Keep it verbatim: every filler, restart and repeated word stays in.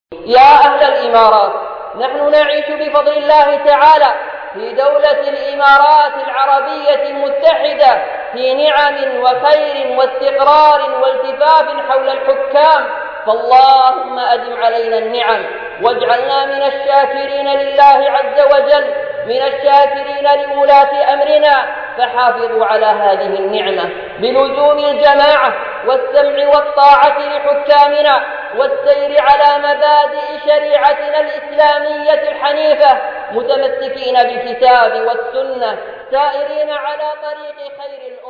يا أهل الإمارات، نحن نعيش بفضل الله تعالى في دولة الإمارات العربية المتحدة في نعم وخير واستقرار والتفاف حول الحكام، فاللهم أدم علينا النعم واجعلنا من الشاكرين لله عز وجل، من الشاكرين لولاة أمرنا، فحافظوا على هذه النعمة بلزوم الجماعة والسمع والطاعة لحكامنا والسير على مبادئ شريعتنا الإسلامية الحنيفة، متمسكين بالكتاب والسنة، سائرين على طريق خير الأمة.